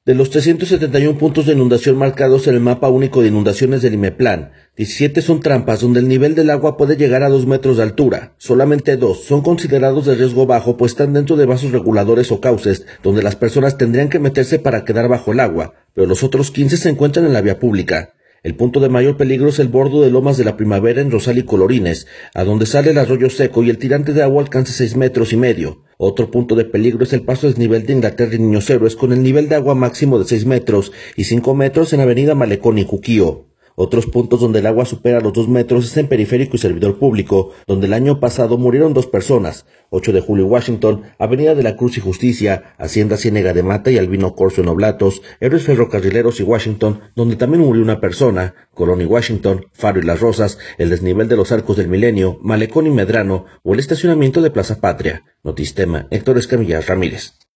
De los 371 puntos de inundación marcados en el mapa único de inundaciones del IMEPLAN, 17 son trampas donde el nivel del agua puede llegar a 2 metros de altura. Solamente 2 son considerados de riesgo bajo, pues están dentro de vasos reguladores o cauces, donde las personas tendrían que meterse para quedar bajo el agua, pero los otros 15 se encuentran en la vía pública. El punto de mayor peligro es el bordo de Lomas de la Primavera en Rosal y Colorines, a donde sale el arroyo seco y el tirante de agua alcanza 6,5 metros. Otro punto de peligro es el paso desnivel de Inglaterra y Niños Héroes, con el nivel de agua máximo de 6 metros y 5 metros en Avenida Malecón y Cuquío. Otros puntos donde el agua supera los 2 metros es en Periférico y Servidor Público, donde el año pasado murieron 2 personas, 8 de Julio y Washington, Avenida de la Cruz y Justicia, Hacienda Ciénega de Mata y Albino Corzo en Oblatos, Héroes Ferrocarrileros y Washington, donde también murió una persona, Colón y Washington, Faro y Las Rosas, el desnivel de los Arcos del Milenio, Malecón y Medrano o el estacionamiento de Plaza Patria. Notistema, Héctor Escamilla Ramírez.